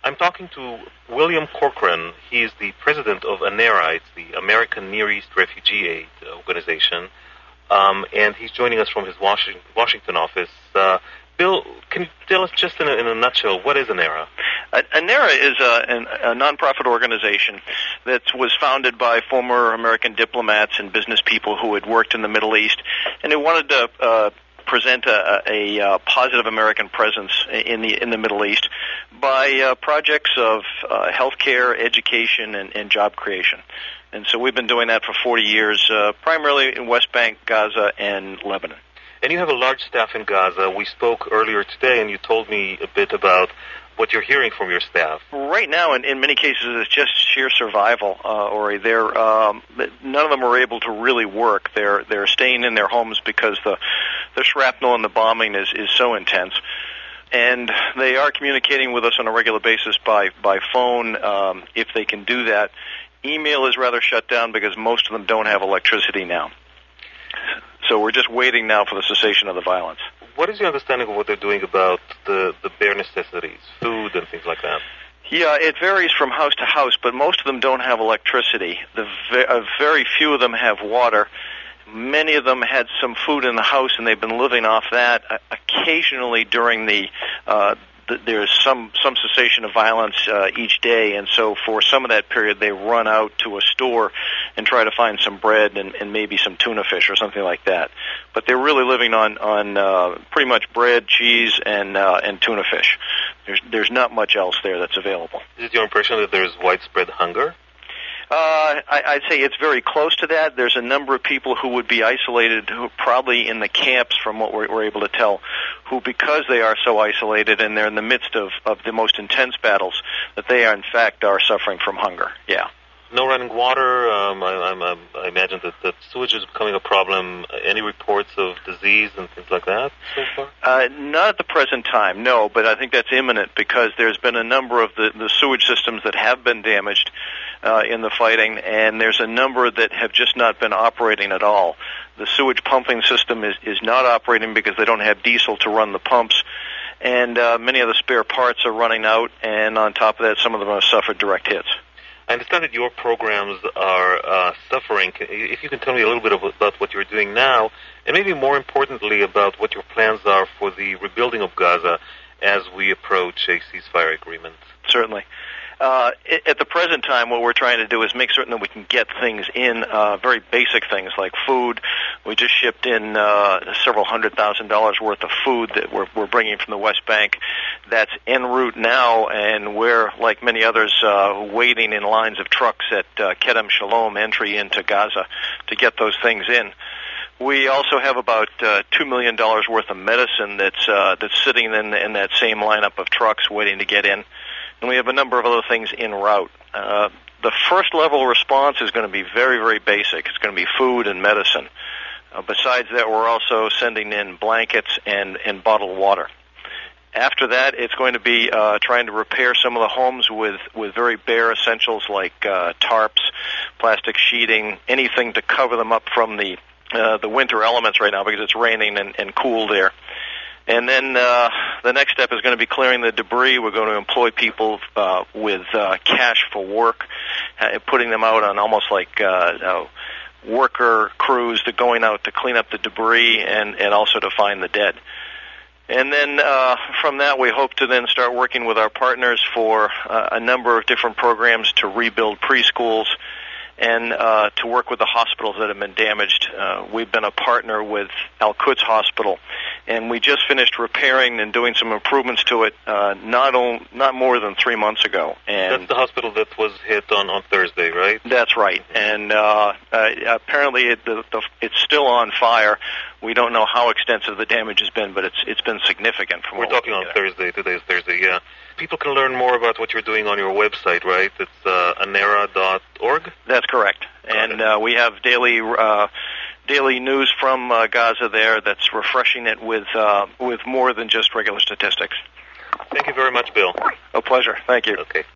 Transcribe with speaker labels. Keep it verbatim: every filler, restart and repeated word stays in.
Speaker 1: I'm talking to William Corcoran. He is the president of ANERA. It's the American Near East Refugee Aid Organization, um, and he's joining us from his Washington, Washington office. Uh, Bill, can you tell us just in a, in a nutshell, what is ANERA?
Speaker 2: Uh, ANERA is a, an, a nonprofit organization that was founded by former American diplomats and business people who had worked in the Middle East and who wanted to uh, present a, a, a positive American presence in the in the Middle East by uh, projects of uh, healthcare, education, and, and job creation. And so we've been doing that for forty years, uh, primarily in West Bank, Gaza, and Lebanon.
Speaker 1: And you have a large staff in Gaza. We spoke earlier today, and you told me a bit about what you're hearing from your staff.
Speaker 2: Right now, in, in many cases, it's just sheer survival, uh, Ori. They're, um, none of them are able to really work. They're they're staying in their homes because the the shrapnel and the bombing is, is so intense. And they are communicating with us on a regular basis by, by phone, um, if they can do that. Email is rather shut down because most of them don't have electricity now. So we're just waiting now for the cessation of the violence.
Speaker 1: What is your understanding of what they're doing about the, the bare necessities, food and things like that?
Speaker 2: Yeah, it varies from house to house, but most of them don't have electricity. The ve- uh, very few of them have water. Many of them had some food in the house, and they've been living off that. Uh, occasionally during the uh, there's some some cessation of violence uh, each day, and so for some of that period they run out to a store and try to find some bread and, and maybe some tuna fish or something like that. But they're really living on on uh, pretty much bread, cheese, and uh, and tuna fish. There's there's not much else there that's available.
Speaker 1: Is it your impression that there's widespread hunger?
Speaker 2: Uh, I, I'd say it's very close to that. There's a number of people who would be isolated, who probably in the camps, from what we're, we're able to tell, who, because they are so isolated and they're in the midst of, of the most intense battles, that they are, in fact, are suffering from hunger. Yeah.
Speaker 1: No running water. Um, I, I'm, I imagine that, that sewage is becoming a problem. Any reports of disease and things like that so far?
Speaker 2: Uh, not at the present time, no, but I think that's imminent because there's been a number of the, the sewage systems that have been damaged uh, in the fighting, and there's a number that have just not been operating at all. The sewage pumping system is, is not operating because they don't have diesel to run the pumps, and uh, many of the spare parts are running out, and on top of that, some of them have suffered direct hits.
Speaker 1: I understand that your programs are uh, suffering. If you can tell me a little bit about what you're doing now, and maybe more importantly about what your plans are for the rebuilding of Gaza as we approach a ceasefire agreement.
Speaker 2: Certainly. Uh, at the present time, what we're trying to do is make certain that we can get things in, uh, very basic things like food. We just shipped in uh, several hundred thousand dollars worth of food that we're, we're bringing from the West Bank. That's en route now, and we're, like many others, uh, waiting in lines of trucks at uh, Kedem Shalom entry into Gaza to get those things in. We also have about uh, two million dollars worth of medicine that's uh, that's sitting in, in that same lineup of trucks waiting to get in. And we have a number of other things en route. Uh, the first level response is going to be very, very basic. It's going to be food and medicine. Uh, besides that, we're also sending in blankets and, and bottled water. After that, it's going to be uh, trying to repair some of the homes with, with very bare essentials like uh, tarps, plastic sheeting, anything to cover them up from the uh, the winter elements right now because it's raining and, and cool there. And then uh, the next step is going to be clearing the debris. We're going to employ people uh, with uh, cash for work, uh, putting them out on almost like uh, uh, worker crews to going out to clean up the debris and, and also to find the dead. And then uh, from that, we hope to then start working with our partners for uh, a number of different programs to rebuild preschools and uh, to work with the hospitals that have been damaged. Uh, we've been a partner with Al-Quds Hospital, and we just finished repairing and doing some improvements to it uh, not on, not more than three months ago. And
Speaker 1: that's the hospital that was hit on, on Thursday, right?
Speaker 2: That's right. And uh, uh, apparently it, the, the, it's still on fire. We don't know how extensive the damage has been, but it's it's been significant. From
Speaker 1: We're talking on Thursday. Today is Thursday, yeah. People can learn more about what you're doing on your website, right? It's uh, anera dot org?
Speaker 2: That's correct. Got and uh, we have daily uh, daily news from uh, Gaza there that's refreshing it with uh, with more than just regular statistics.
Speaker 1: Thank you very much, Bill.
Speaker 2: A pleasure. Thank you.
Speaker 1: Okay.